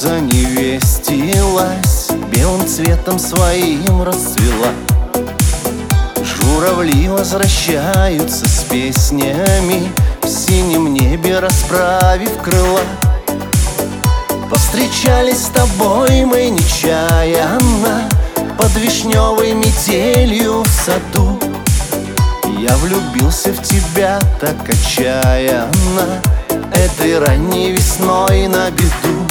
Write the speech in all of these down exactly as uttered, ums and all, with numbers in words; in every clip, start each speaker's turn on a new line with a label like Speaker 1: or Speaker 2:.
Speaker 1: заневестилась, белым цветом своим расцвела. Журавли возвращаются с песнями, в синем небе расправив крыла. Повстречались с тобой мы нечаянно под вишневой метелью в саду. Я влюбился в тебя так отчаянно этой ранней весной на беду.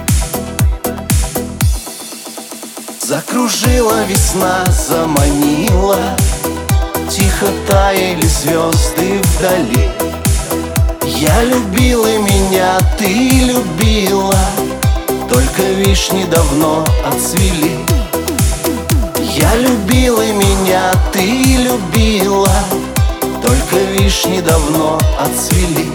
Speaker 1: Закружила весна, заманила, тихо таяли звезды вдали. Я любила меня, ты любила, только вишни давно отцвели. Я любила меня, ты любила, только вишни давно отцвели.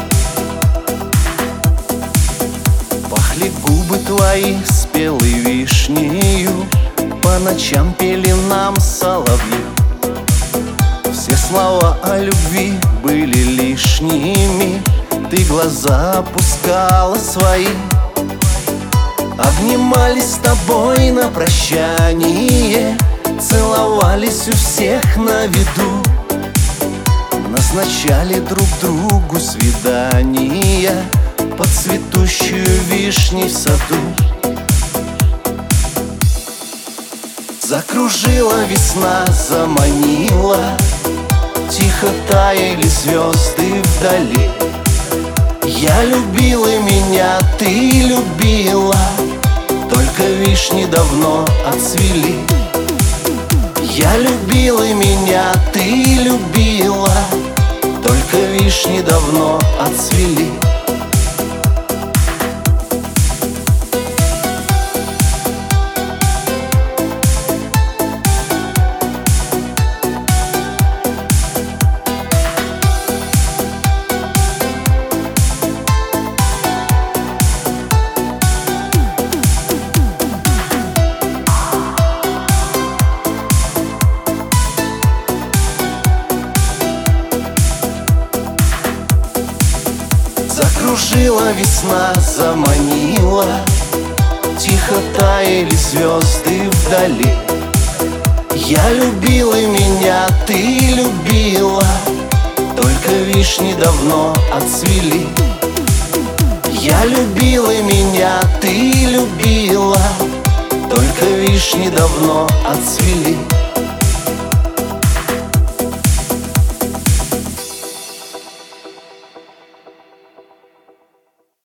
Speaker 1: Пахли губы твои спелой вишнею, по ночам пели нам соловьи. Все слова о любви были лишними, ты глаза опускала свои. Обнимались с тобой на прощание, целовались у всех на виду. Назначали друг другу свидания под цветущую вишней в саду. Закружила весна, заманила, тихо таяли звезды вдали. Я любила меня, ты любила, только вишни давно отцвели. Я любила меня, ты любила, только вишни давно отцвели. Закружила весна, заманила, тихо таяли звезды вдали. Я любила меня, ты любила, только вишни давно отцвели. Я любила меня, ты любила, только вишни давно отцвели.